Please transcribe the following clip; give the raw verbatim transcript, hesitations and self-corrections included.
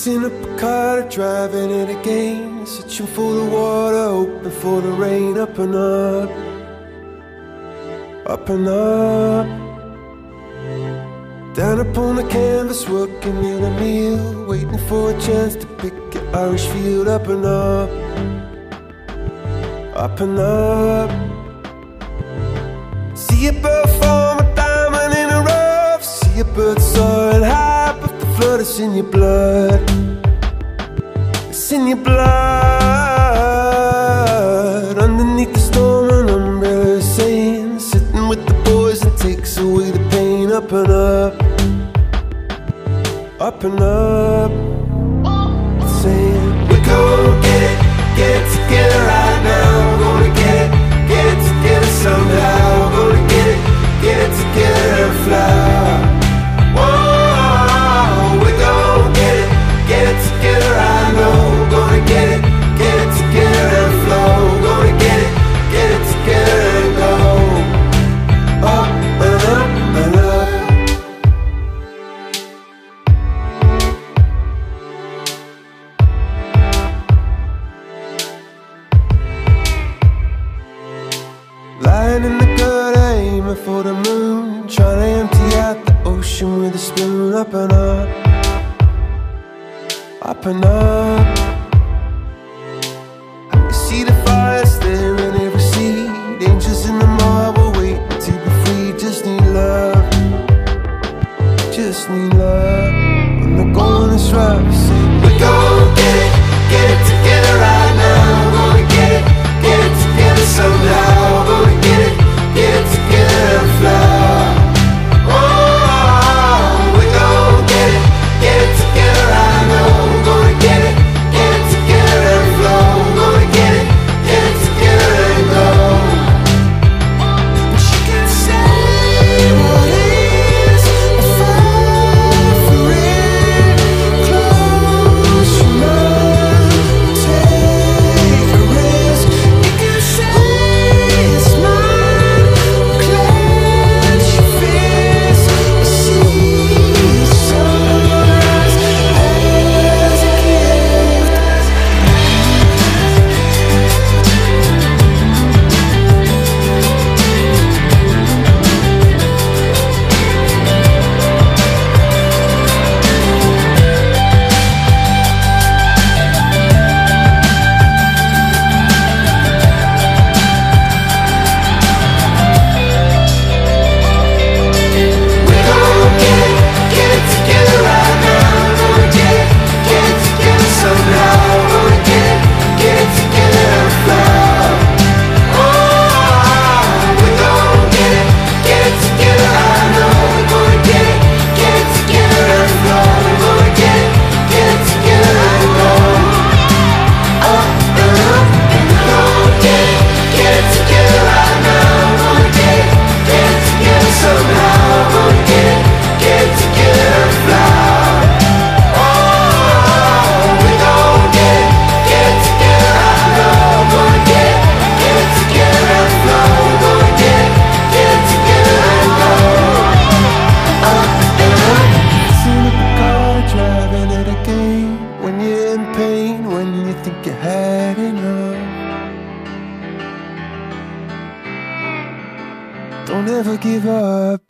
Fixing up a car, driving it again, searching for the water, hoping for the rain. Up and up, up and up. Down upon the canvas, working in a meal, waiting for a chance to pick your Irish field. Up and up, up and up. See a bird form a diamond in a rough. See a bird soaring high, but the flood is in your blood. It's in your blood. Underneath the storm, an umbrella is saying, sitting with the boys and takes away the pain. Up and up, up and up. Saying, we're gonna get it, get it together right now. We're gonna get it, get it together somehow. We're gonna get it, get it together and fly. Whoa, we're gonna get it, get it together, I know. We're gonna get it, get it together and flow. We're gonna get it, get it together and go up and up and up. Lying in the gutter, aiming for the moon, trying to empty out the ocean with a spoon. Up and up, up and up. You see the fire staring every seed, angels in the marble waiting to be free. Just need love, just need love. When the going is rough, say, we're gonna get it, get it together right now. We're gonna get it, get it together somehow. We're gonna get it, get it together and fly. Oh, we're gonna get it, get it together, I know. We're gonna get it, get it together and flow. We're gonna get it, get it together and go. But you can say what is far for it. Close your mind, take a risk. You can say it's mine. Clench your fist. See the sunrise as a gift. We're gonna get it, get it together right now. We're gonna get it, get it together somehow. We're gonna get it, get it together and fly. Oh, we're gonna get it, get it together, I know. We're gonna get it, get it together and flow. We're gonna get it, get it together and go up and up. And we're gonna get it, get it together right now. We're gonna get it, get it together somehow. We're gonna get it, get it together and fly. Oh, we're gonna get it, get it together, I know. We're gonna get it, get it together and flow. We're gonna get it, get it together and go up and up. Seen up a car, driving it again. When you're in pain, when you think you had enough. Don't ever give up.